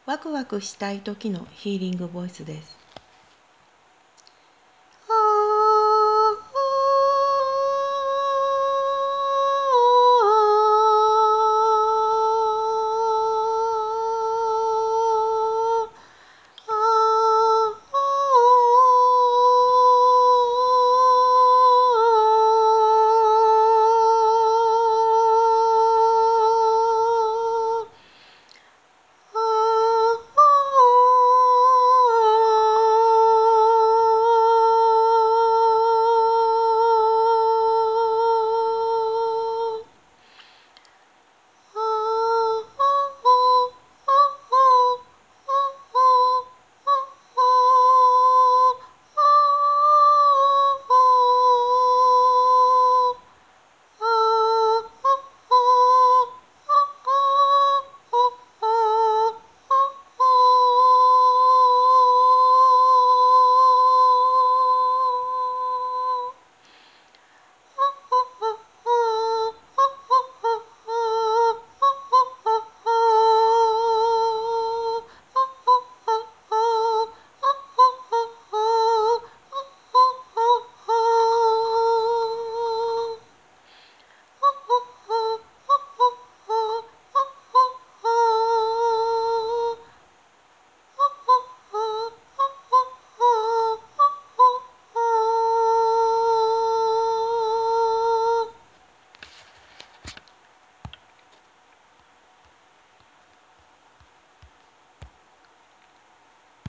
ワクワクしたい時のヒーリングボイスです。